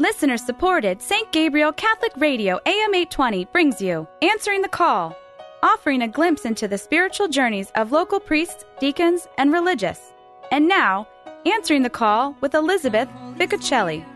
Listener-supported St. Gabriel Catholic Radio AM 820 brings you Answering the Call, offering a glimpse into the spiritual journeys of local priests, deacons, and religious. And now, Answering the Call with Elizabeth Ficocelli.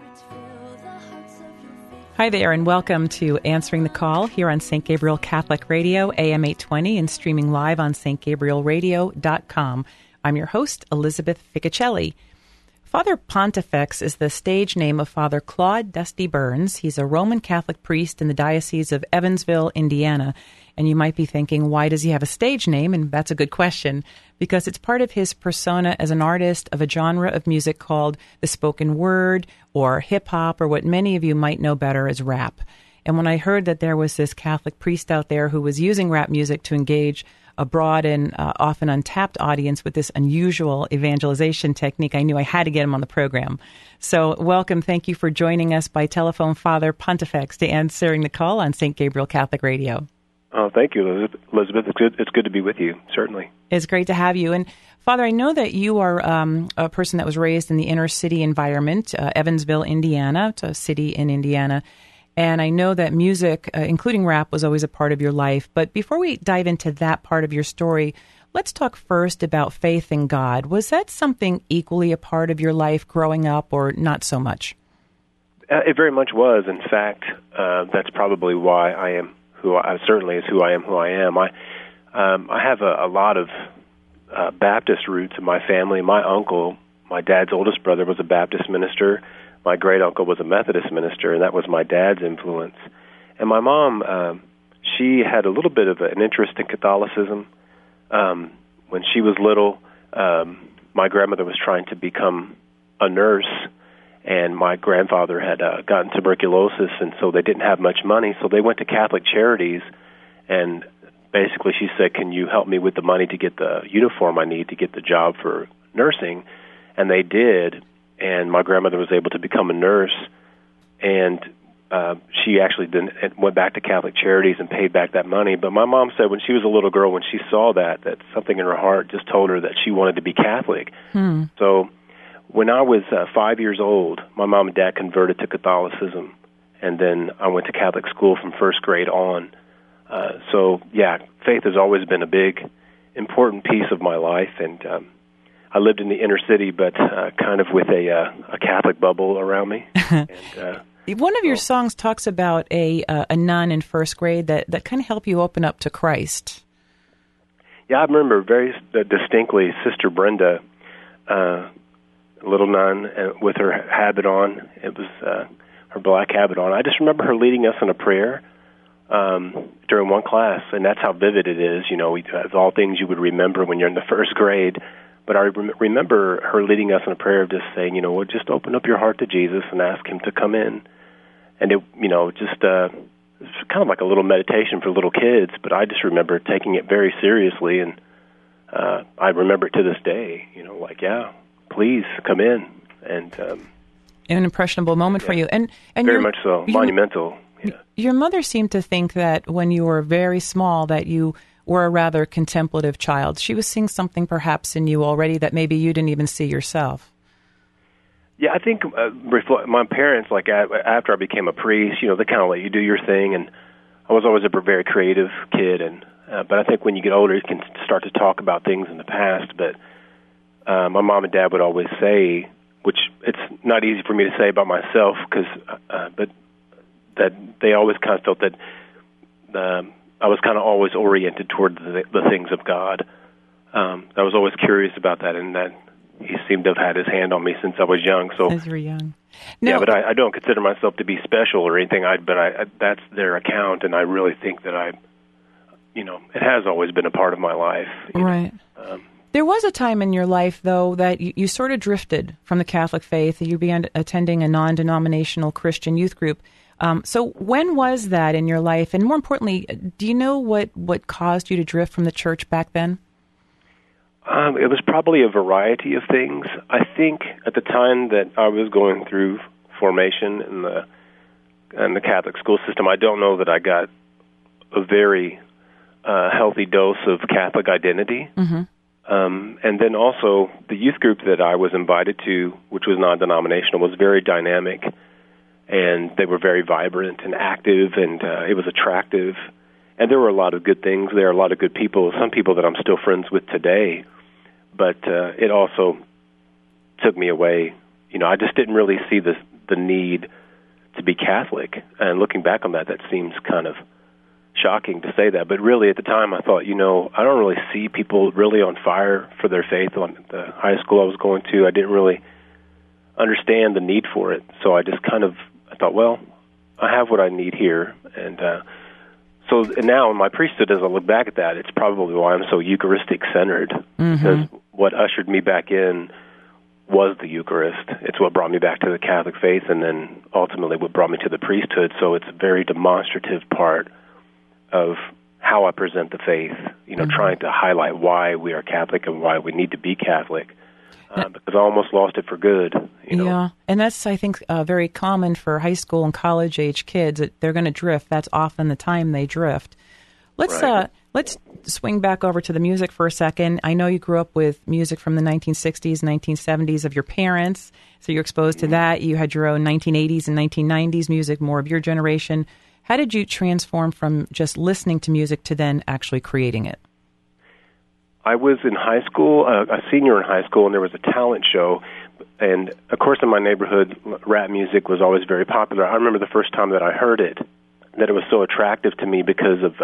Hi there, and welcome to Answering the Call here on St. Gabriel Catholic Radio, AM 820, and streaming live on stgabrielradio.com. I'm your host, Elizabeth Ficocelli. Father Pontifex is the stage name of Father Claude Dusty Burns. He's a Roman Catholic priest in the Diocese of Evansville, Indiana. And you might be thinking, why does he have a stage name? And that's a good question, because it's part of his persona as an artist of a genre of music called the spoken word or hip-hop, or what many of you might know better as rap. And when I heard that there was this Catholic priest out there who was using rap music to engage a broad and often untapped audience with this unusual evangelization technique, I knew I had to get him on the program. So welcome. Thank you for joining us by telephone, Father Pontifex, to Answering the Call on St. Gabriel Catholic Radio. Oh, thank you, Elizabeth. It's good to be with you, certainly. It's great to have you. And Father, I know that you are a person that was raised in the inner city environment, Evansville, Indiana. It's a city in Indiana. And I know that music, including rap, was always a part of your life. But before we dive into that part of your story, let's talk first about faith in God. Was that something equally a part of your life growing up, or not so much? It very much was. In fact, that's probably why I am who I certainly is who I am. I have a lot of Baptist roots in my family. My uncle, my dad's oldest brother, was a Baptist minister. My great-uncle was a Methodist minister, and that was my dad's influence. And my mom, she had a little bit of an interest in Catholicism. When she was little, my grandmother was trying to become a nurse, and my grandfather had gotten tuberculosis, and so they didn't have much money, so they went to Catholic Charities, and basically she said, can you help me with the money to get the uniform I need to get the job for nursing? And they did. And my grandmother was able to become a nurse, and she actually then went back to Catholic Charities and paid back that money. But my mom said when she was a little girl, when she saw that something in her heart just told her that she wanted to be Catholic. So when I was 5 years old, my mom and dad converted to Catholicism, and then I went to Catholic school from first grade on. So, yeah, faith has always been a big, important piece of my life, and I lived in the inner city, but kind of with a Catholic bubble around me. And, one of your songs talks about a nun in first grade that kind of helped you open up to Christ. Yeah, I remember very distinctly Sister Brenda, a little nun with her habit on. It was her black habit on. I just remember her leading us in a prayer during one class, and that's how vivid it is. You know, it's all things you would remember when you're in the first grade. But I remember her leading us in a prayer of just saying, you know, well, just open up your heart to Jesus and ask him to come in. And it, you know, just it's kind of like a little meditation for little kids. But I just remember taking it very seriously, and I remember it to this day. You know, like, yeah, please come in. And an impressionable moment for you, and very much so, monumental. Yeah. Your mother seemed to think that when you were very small that you were a rather contemplative child. She was seeing something perhaps in you already that maybe you didn't even see yourself. Yeah, I think my parents, like after I became a priest, you know, they kind of let you do your thing, and I was always a very creative kid, and but I think when you get older, you can start to talk about things in the past. But my mom and dad would always say, which it's not easy for me to say about myself, but that they always kind of felt that I was kind of always oriented toward the things of God. I was always curious about that, and that he seemed to have had his hand on me since I was young. So, as you were young. Yeah, but I don't consider myself to be special or anything. That's their account, and I really think that it has always been a part of my life. Right. There was a time in your life, though, that you sort of drifted from the Catholic faith. You began attending a non-denominational Christian youth group. So when was that in your life? And more importantly, do you know what caused you to drift from the church back then? It was probably a variety of things. I think at the time that I was going through formation in the Catholic school system, I don't know that I got a very healthy dose of Catholic identity. Mm-hmm. And then also the youth group that I was invited to, which was non-denominational, was very dynamic. and they were very vibrant and active, and it was attractive. And there were a lot of good things there, a lot of good people, some people that I'm still friends with today. But it also took me away. You know, I just didn't really see the need to be Catholic. And looking back on that seems kind of shocking to say that. But really, at the time, I thought, you know, I don't really see people really on fire for their faith on the high school I was going to. I didn't really understand the need for it. So I just kind of, I thought, well, I have what I need here. And and now in my priesthood, as I look back at that, it's probably why I'm so Eucharistic-centered, because what ushered me back in was the Eucharist. It's what brought me back to the Catholic faith, and then ultimately what brought me to the priesthood. So it's a very demonstrative part of how I present the faith, you know, trying to highlight why we are Catholic and why we need to be Catholic, because I almost lost it for good. You know? Yeah, and that's, I think, very common for high school and college-age kids. They're going to drift. That's often the time they drift. Let's swing back over to the music for a second. I know you grew up with music from the 1960s, 1970s of your parents, so you're exposed to that. You had your own 1980s and 1990s music, more of your generation. How did you transform from just listening to music to then actually creating it? I was in high school, a senior in high school, and there was a talent show. And, of course, in my neighborhood, rap music was always very popular. I remember the first time that I heard it, that it was so attractive to me because of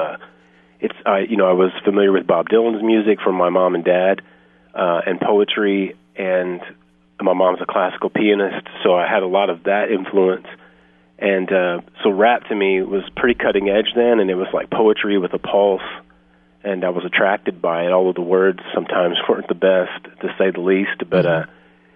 I was familiar with Bob Dylan's music from my mom and dad, and poetry, and my mom's a classical pianist, so I had a lot of that influence. And so rap to me was pretty cutting edge then, and it was like poetry with a pulse, and I was attracted by it. All of the words sometimes weren't the best, to say the least, but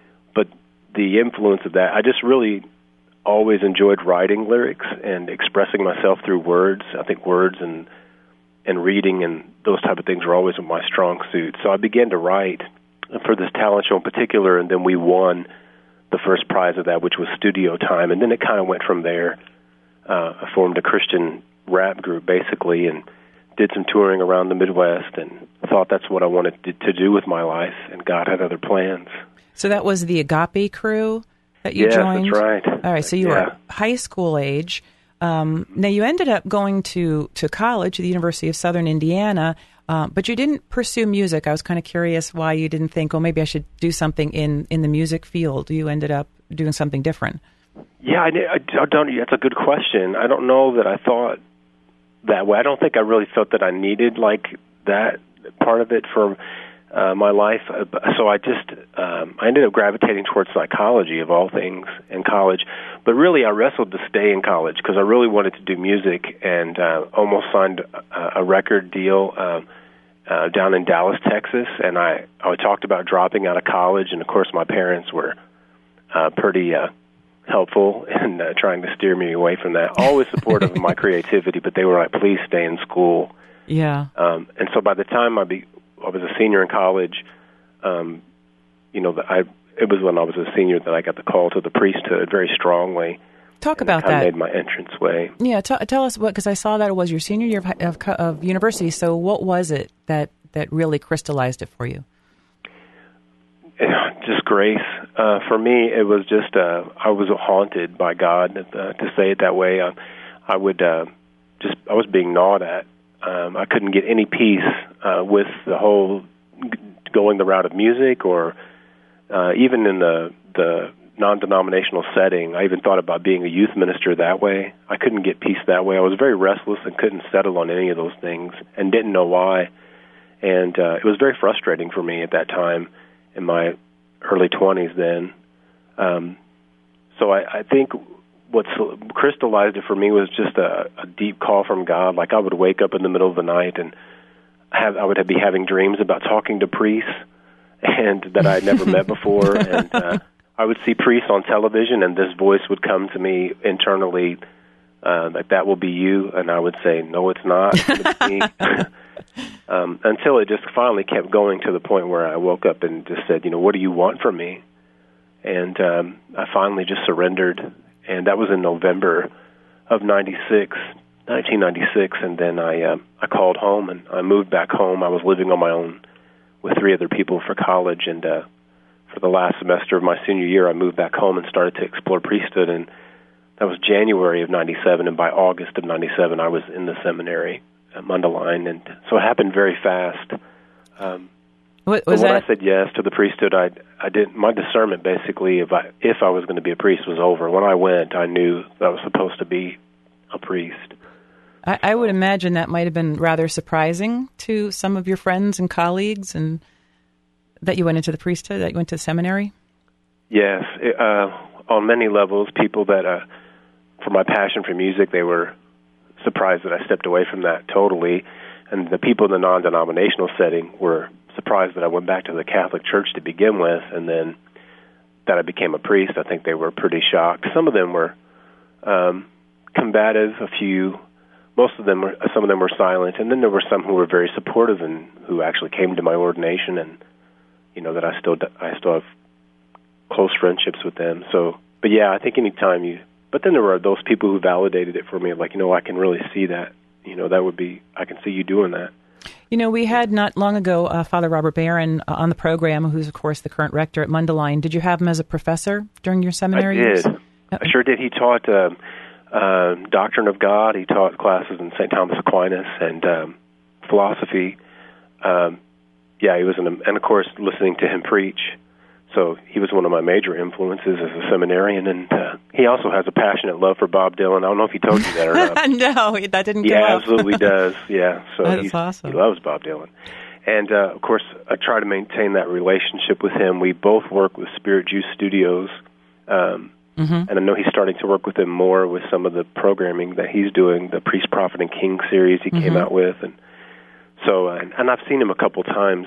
the influence of that, I just really always enjoyed writing lyrics and expressing myself through words. I think words and reading and those type of things were always my strong suit. So I began to write for this talent show in particular, and then we won the first prize of that, which was studio time. And then it kind of went from there. I formed a Christian rap group, basically, and did some touring around the Midwest, and thought that's what I wanted to do with my life, and God had other plans. So that was the Agape crew that you joined? Yeah, that's right. All right, so you were high school age. Now, you ended up going to college at the University of Southern Indiana, but you didn't pursue music. I was kind of curious why you didn't think, oh, maybe I should do something in the music field. You ended up doing something different. Yeah, I don't. That's a good question. I don't know that I thought that way. I don't think I really felt that I needed like that part of it for my life. So I ended up gravitating towards psychology of all things in college. But really, I wrestled to stay in college because I really wanted to do music, and almost signed a record deal down in Dallas, Texas. And I talked about dropping out of college, and of course, my parents were pretty helpful in trying to steer me away from that. Always supportive of my creativity, but they were like, "Please stay in school." Yeah. And so by the time I was a senior in college, it was when I was a senior that I got the call to the priesthood very strongly. Talk about that. I made my entrance way. Yeah, tell us what, because I saw that it was your senior year of university. So what was it that really crystallized it for you? Just grace. For me, it was just I was haunted by God, to say it that way. I was being gnawed at. I couldn't get any peace with the whole going the route of music, or even in the non-denominational setting. I even thought about being a youth minister that way. I couldn't get peace that way. I was very restless and couldn't settle on any of those things and didn't know why. And it was very frustrating for me at that time in my early 20s then. So I think what crystallized it for me was just a deep call from God. Like I would wake up in the middle of the night and I would be having dreams about talking to priests and that I had never met before. And I would see priests on television, and this voice would come to me internally, like, "That will be you." And I would say, "No, it's not. It's me." Until it just finally kept going to the point where I woke up and just said, "What do you want from me?" And I finally just surrendered. And that was in November of 1996, and then I called home, and I moved back home. I was living on my own with 3 other people for college, and for the last semester of my senior year, I moved back home and started to explore priesthood, and that was January of 97, and by August of 97, I was in the seminary at Mundelein, and so it happened very fast. When I said yes to the priesthood, I didn't. My discernment, basically, if I was going to be a priest, was over. When I went, I knew that I was supposed to be a priest. I would imagine that might have been rather surprising to some of your friends and colleagues, and that you went into the priesthood, that you went to seminary? Yes. On many levels, people that, for my passion for music, they were surprised that I stepped away from that totally. And the people in the non-denominational setting were surprised that I went back to the Catholic Church to begin with, and then that I became a priest. I think they were pretty shocked. Some of them were combative, some of them were silent, and then there were some who were very supportive and who actually came to my ordination, and that I still have close friendships with them. So, but yeah, I think but then there were those people who validated it for me, like, I can really see that, that would be, I can see you doing that. We had not long ago Father Robert Barron on the program, who's, of course, the current rector at Mundelein. Did you have him as a professor during your seminary years? I did. I sure did. He taught Doctrine of God. He taught classes in St. Thomas Aquinas and philosophy. He was and of course, listening to him preach. So he was one of my major influences as a seminarian, and he also has a passionate love for Bob Dylan. I don't know if he told you that or not. No, that didn't come up. Yeah, absolutely does. Yeah, so that's awesome. He loves Bob Dylan. And, of course, I try to maintain that relationship with him. We both work with Spirit Juice Studios, and I know he's starting to work with them more with some of the programming that he's doing, the Priest, Prophet, and King series he came out with. And so, and I've seen him a couple times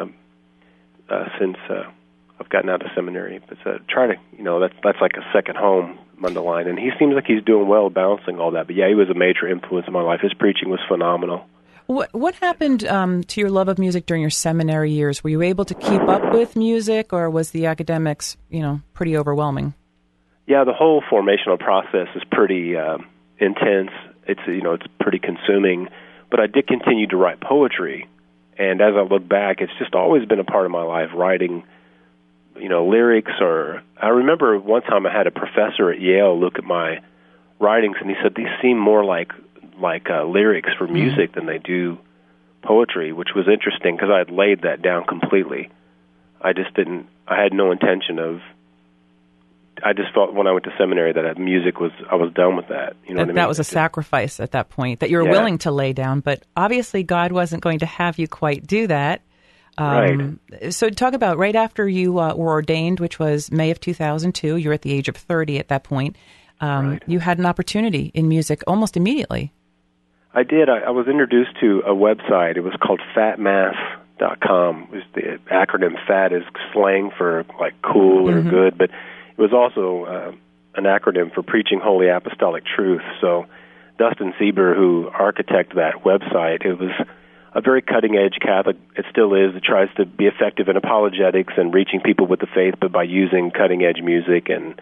since I've gotten out of seminary. But try to, that's like a second home, Mundelein. And he seems like he's doing well balancing all that. But yeah, he was a major influence in my life. His preaching was phenomenal. What happened to your love of music during your seminary years? Were you able to keep up with music, or was the academics, pretty overwhelming? Yeah, the whole formational process is pretty intense. It's pretty consuming. But I did continue to write poetry, and as I look back, it's just always been a part of my life, writing, lyrics. Or I remember one time I had a professor at Yale look at my writings, and he said these seem more like lyrics for music than they do poetry, which was interesting because I had laid that down completely. I had no intention of. I just felt when I went to seminary that I was done with that. You know what I mean? That was a sacrifice at that point that you were willing to lay down, but obviously God wasn't going to have you quite do that. Right. So talk about right after you were ordained, which was May of 2002. You were at the age of 30 at that point. Right. You had an opportunity in music almost immediately. I did. I was introduced to a website. It was called fatmass.com. The acronym FAT is slang for like cool or good, but it was also an acronym for Preaching Holy Apostolic Truth. So Dustin Sieber, who architected that website, it was a very cutting-edge Catholic. It still is. It tries to be effective in apologetics and reaching people with the faith, but by using cutting-edge music and,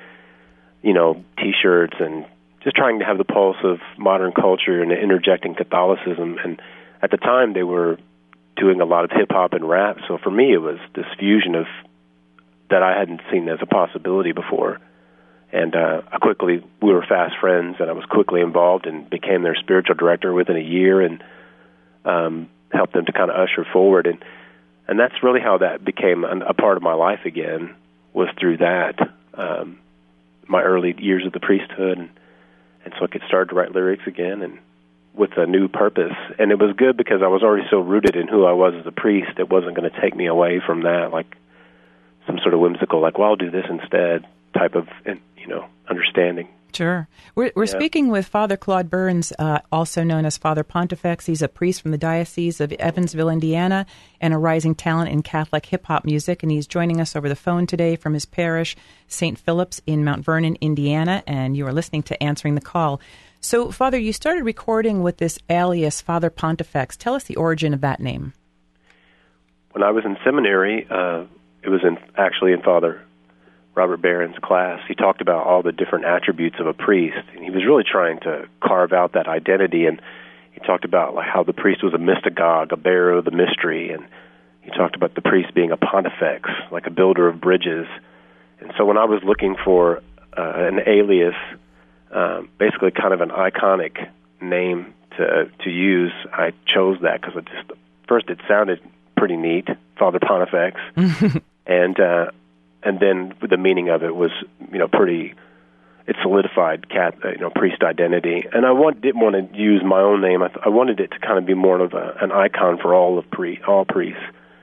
T-shirts and just trying to have the pulse of modern culture and interjecting Catholicism. And at the time, they were doing a lot of hip-hop and rap. So for me, it was this fusion of that I hadn't seen as a possibility before. And we were fast friends, and I was quickly involved and became their spiritual director within a year and helped them to kind of usher forward. And that's really how that became a part of my life again, was through that, my early years of the priesthood. And so I could start to write lyrics again and with a new purpose. And it was good because I was already so rooted in who I was as a priest, it wasn't going to take me away from that, like some sort of whimsical, I'll do this instead type of, understanding. Sure. We're speaking with Father Claude Burns, also known as Father Pontifex. He's a priest from the Diocese of Evansville, Indiana, and a rising talent in Catholic hip-hop music, and he's joining us over the phone today from his parish, St. Philip's in Mount Vernon, Indiana, and you are listening to Answering the Call. So, Father, you started recording with this alias, Father Pontifex. Tell us the origin of that name. When I was in seminary, it was actually in Father Robert Barron's class. He talked about all the different attributes of a priest, and he was really trying to carve out that identity. And he talked about how the priest was a mystagogue, a bearer of the mystery, and he talked about the priest being a pontifex, like a builder of bridges. And so when I was looking for an alias, basically kind of an iconic name to use. I chose that because first it sounded pretty neat, Father Pontifex, and then the meaning of it was, pretty. It solidified priest identity, and I didn't want to use my own name. I wanted it to kind of be more of an icon for all priests.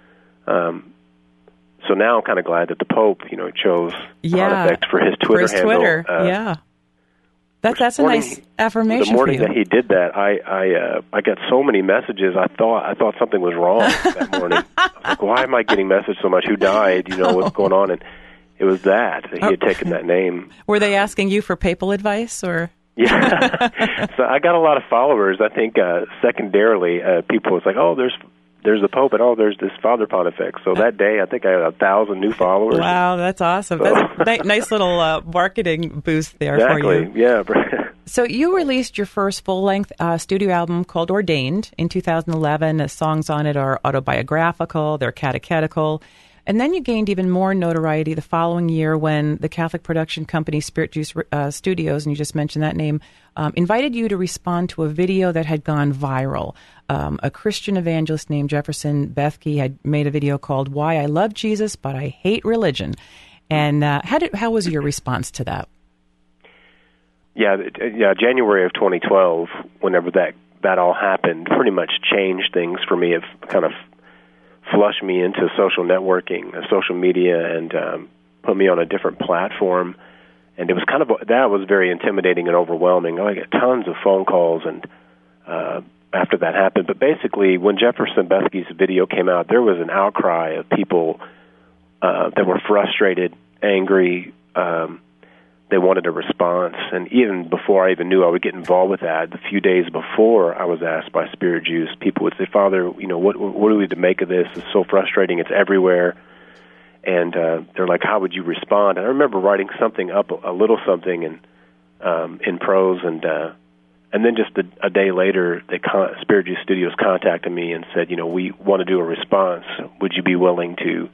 So now I'm kind of glad that the Pope, chose Pontifex for his Twitter handle. Twitter, That's a nice affirmation. The morning for you. that he did that, I got so many messages. I thought something was wrong that morning. I was like, why am I getting messaged so much? Who died? What's going on? And it was that he had taken that name. Were they asking you for papal advice, or? Yeah. So I got a lot of followers. I think secondarily, people was like, oh, there's the Pope, and there's this Father Pontifex. So that day, I think I had 1,000 new followers. Wow, that's awesome. So. That's nice little marketing boost there for you. Exactly, yeah. So you released your first full-length studio album called Ordained in 2011. The songs on it are autobiographical, they're catechetical. And then you gained even more notoriety the following year when the Catholic production company Spirit Juice Studios, and you just mentioned that name, invited you to respond to a video that had gone viral. A Christian evangelist named Jefferson Bethke had made a video called "Why I Love Jesus But I Hate Religion." And how was your response to that? Yeah, January of 2012, whenever that all happened, pretty much changed things for me. It kind of flushed me into social networking, social media, and put me on a different platform. And it was that was very intimidating and overwhelming. I got tons of phone calls and after that happened. But basically, when Jefferson Bethke's video came out, there was an outcry of people that were frustrated, angry. They wanted a response. And even before I even knew I would get involved with that, the few days before I was asked by Spirit Juice, people would say, Father, what do we to make of this? It's so frustrating. It's everywhere. And they're like, how would you respond? And I remember writing something up, a little something in prose, and then just a day later, Spirit Juice Studios contacted me and said, we want to do a response. Would you be willing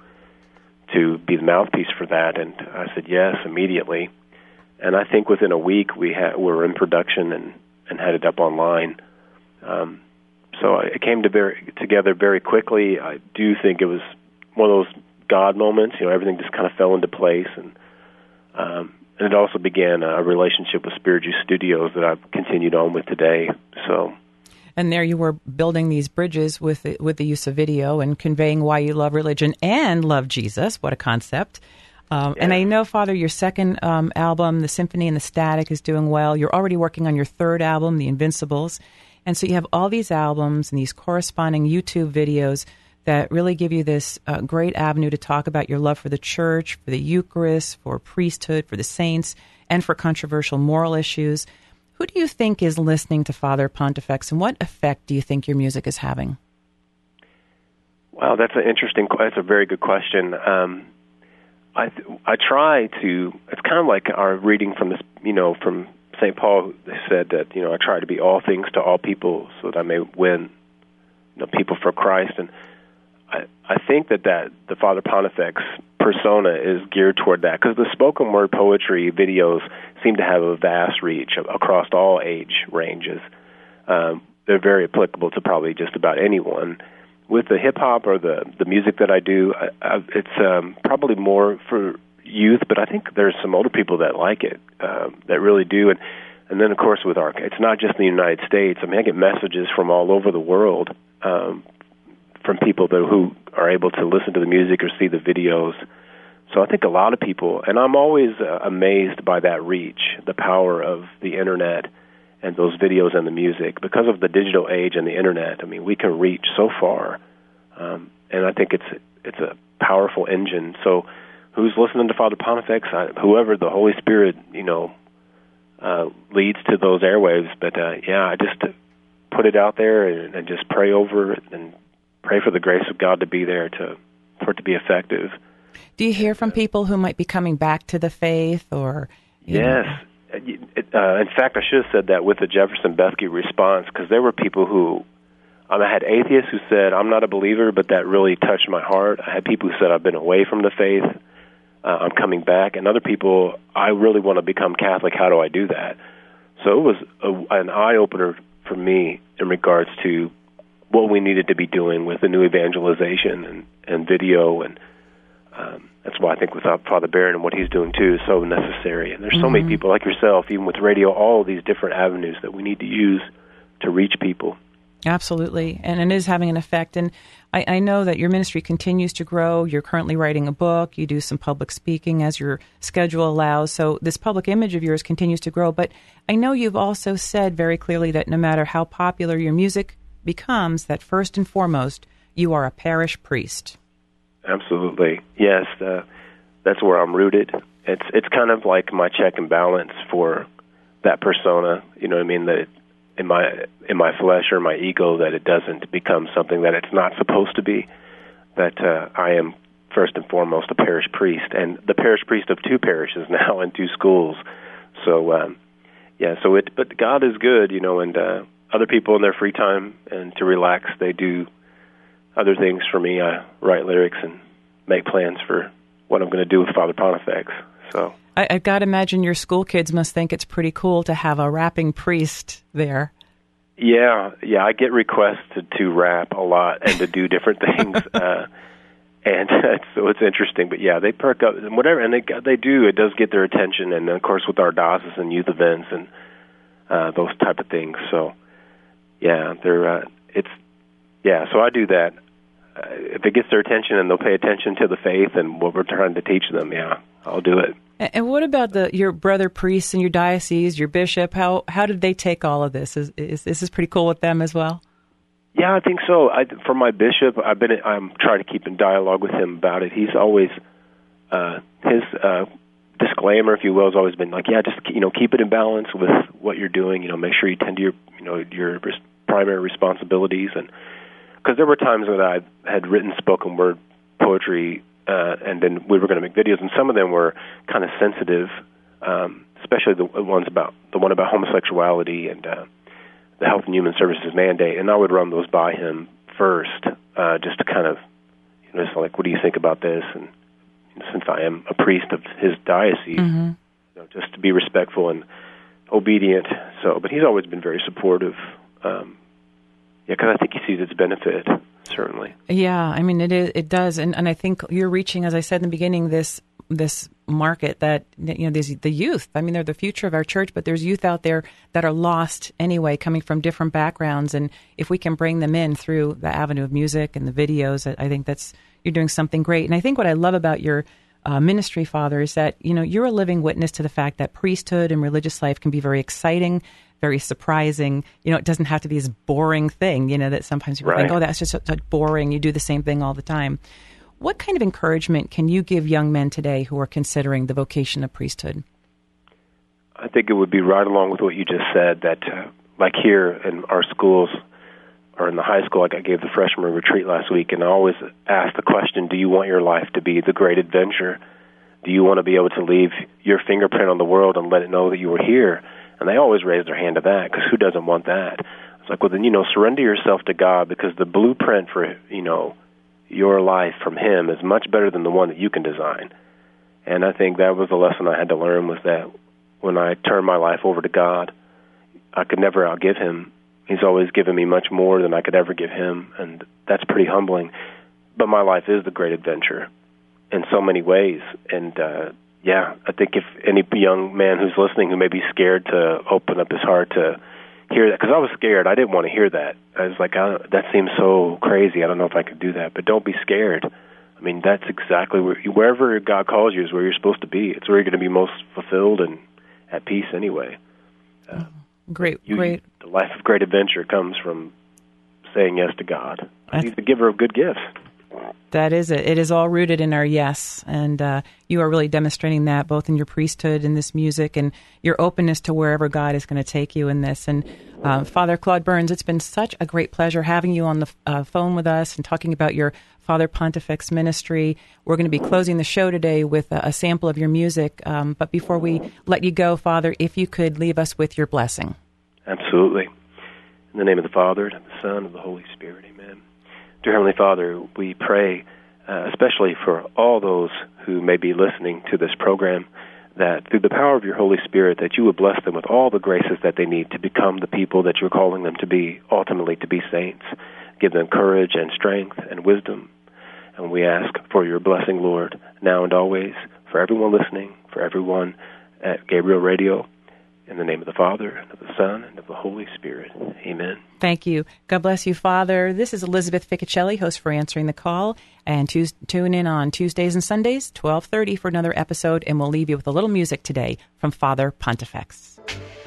to be the mouthpiece for that? And I said yes immediately. And I think within a week we were in production and had it up online. So it came together very quickly. I do think it was one of those God moments. Everything just kind of fell into place, and it also began a relationship with Spirit Juice Studios that I've continued on with today. So. And there you were building these bridges with the use of video and conveying why you love religion and love Jesus. What a concept. And I know, Father, your second album, The Symphony and the Static, is doing well. You're already working on your third album, The Invincibles. And so you have all these albums and these corresponding YouTube videos that really give you this great avenue to talk about your love for the church, for the Eucharist, for priesthood, for the saints, and for controversial moral issues. Who do you think is listening to Father Pontifex, and what effect do you think your music is having? Wow, that's a very good question. I try to. It's kind of like our reading from this, from St. Paul, who said that I try to be all things to all people so that I may win, people for Christ. And I think that the Father Pontifex persona is geared toward that, because the spoken word poetry videos seem to have a vast reach across all age ranges. They're very applicable to probably just about anyone. With the hip-hop or the music that I do, it's probably more for youth, but I think there's some older people that like it, that really do. And then, of course, it's not just in the United States. I get messages from all over the world from people who are able to listen to the music or see the videos. So I think a lot of people, and I'm always amazed by that reach, the power of the Internet and those videos and the music. Because of the digital age and the Internet, we can reach so far. And I think it's a powerful engine. So who's listening to Father Pontifex? Whoever the Holy Spirit, leads to those airwaves. But, I just put it out there and just pray over it and pray for the grace of God to be there for it to be effective. Do you hear from people who might be coming back to the faith, or? Yes. In fact, I should have said that with the Jefferson Bethke response, because there were people who, I had atheists who said, I'm not a believer, but that really touched my heart. I had people who said, I've been away from the faith, I'm coming back. And other people, I really want to become Catholic, how do I do that? So it was an eye-opener for me in regards to what we needed to be doing with the new evangelization and video, and that's why I think with Father Barron and what he's doing too is so necessary. And there's so many people like yourself, even with radio, all of these different avenues that we need to use to reach people. Absolutely, and it is having an effect. And I know that your ministry continues to grow. You're currently writing a book. You do some public speaking as your schedule allows. So this public image of yours continues to grow. But I know you've also said very clearly that no matter how popular your music becomes, that first and foremost, you are a parish priest. Absolutely. Yes, that's where I'm rooted. It's kind of like my check and balance for that persona, you know what I mean, that in my flesh or my ego, that it doesn't become something that it's not supposed to be, that I am first and foremost a parish priest, and the parish priest of 2 parishes now and 2 schools. So, but God is good, you know, and other people in their free time and to relax, they do other things. For me, I write lyrics and make plans for what I'm going to do with Father Pontifex. So I've got to imagine your school kids must think it's pretty cool to have a rapping priest there. Yeah, I get requested to rap a lot and to do different things, and so it's interesting. But yeah, they perk up and whatever, and they do. It does get their attention, and of course with our diocesan youth events and those type of things. So yeah, so I do that. If it gets their attention and they'll pay attention to the faith and what we're trying to teach them, yeah, I'll do it. And what about your brother priests in your diocese, your bishop? How did they take all of this? Is this pretty cool with them as well? Yeah, I think so. For my bishop, I'm trying to keep in dialogue with him about it. He's always his disclaimer, if you will, has always been like, yeah, just keep it in balance with what you're doing. Make sure you tend to your primary responsibilities, and because there were times when I had written spoken word poetry. And then we were going to make videos, and some of them were kind of sensitive, especially the one about homosexuality and the Health and Human Services mandate. And I would run those by him first, just to kind of, just like, what do you think about this? And since I am a priest of his diocese, just to be respectful and obedient. So, but he's always been very supportive. Because I think he sees its benefit. Certainly. Yeah, I mean, it does. And I think you're reaching, as I said in the beginning, this market that, there's the youth. I mean, they're the future of our church, but there's youth out there that are lost anyway, coming from different backgrounds. And if we can bring them in through the avenue of music and the videos, I think you're doing something great. And I think what I love about your ministry, Father, is that, you're a living witness to the fact that priesthood and religious life can be very exciting, very surprising. It doesn't have to be this boring thing, that sometimes people think, oh, that's just so boring. You do the same thing all the time. What kind of encouragement can you give young men today who are considering the vocation of priesthood? I think it would be right along with what you just said, that like here in our schools or in the high school, like I gave the freshman retreat last week, and I always ask the question, do you want your life to be the great adventure? Do you want to be able to leave your fingerprint on the world and let it know that you were here? And they always raise their hand to that, because who doesn't want that? It's like, well, then, surrender yourself to God, because the blueprint for, your life from Him is much better than the one that you can design. And I think that was the lesson I had to learn, was that when I turned my life over to God, I could never outgive Him. He's always given me much more than I could ever give Him, and that's pretty humbling. But my life is the great adventure in so many ways, and I think if any young man who's listening who may be scared to open up his heart to hear that, because I was scared. I didn't want to hear that. I was like, that seems so crazy. I don't know if I could do that. But don't be scared. I mean, that's exactly wherever God calls you is where you're supposed to be. It's where you're going to be most fulfilled and at peace anyway. Great. The life of great adventure comes from saying yes to God. He's the giver of good gifts. That is it. It is all rooted in our yes, and you are really demonstrating that both in your priesthood and this music and your openness to wherever God is going to take you in this. And Father Claude Burns, it's been such a great pleasure having you on the phone with us and talking about your Father Pontifex ministry. We're going to be closing the show today with a sample of your music, but before we let you go, Father, if you could leave us with your blessing. Absolutely. In the name of the Father, and of the Son, and of the Holy Spirit, amen. Dear Heavenly Father, we pray especially for all those who may be listening to this program, that through the power of your Holy Spirit, that you would bless them with all the graces that they need to become the people that you're calling them to be, ultimately to be saints. Give them courage and strength and wisdom. And we ask for your blessing, Lord, now and always, for everyone listening, for everyone at Gabriel Radio, in the name of the Father, and of the Son, and of the Holy Spirit. Amen. Thank you. God bless you, Father. This is Elizabeth Ficocelli, host for Answering the Call. And tune in on Tuesdays and Sundays, 12:30 for another episode. And we'll leave you with a little music today from Father Pontifex.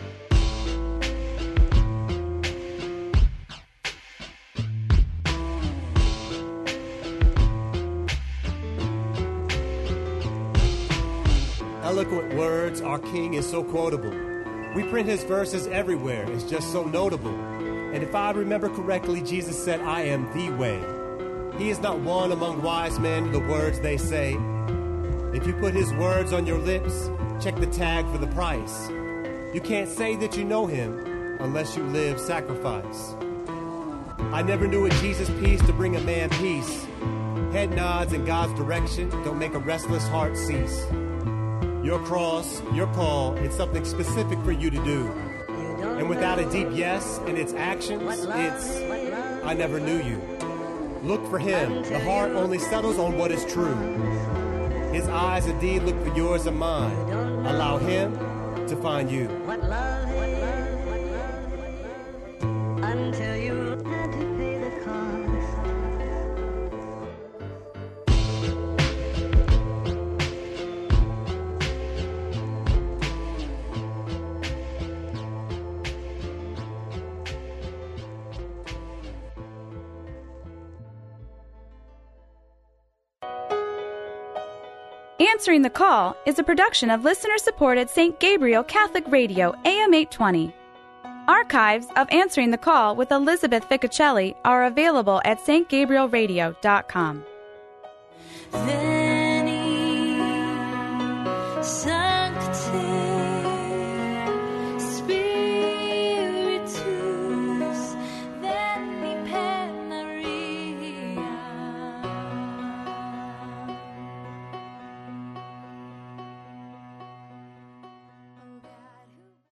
Eloquent words, our King is so quotable. We print his verses everywhere, it's just so notable. And if I remember correctly, Jesus said, I am the way. He is not one among wise men, the words they say. If you put his words on your lips, check the tag for the price. You can't say that you know him unless you live sacrifice. I never knew a Jesus piece to bring a man peace. Head nods in God's direction don't make a restless heart cease. Your cross, your call, it's something specific for you to do. And without a deep yes in its actions, it's, I never knew you. Look for him. The heart only settles on what is true. His eyes indeed look for yours and mine. Allow him to find you. Until you had to pay the cost. Answering the Call is a production of listener-supported St. Gabriel Catholic Radio, AM 820. Archives of Answering the Call with Elizabeth Ficocelli are available at stgabrielradio.com. Then he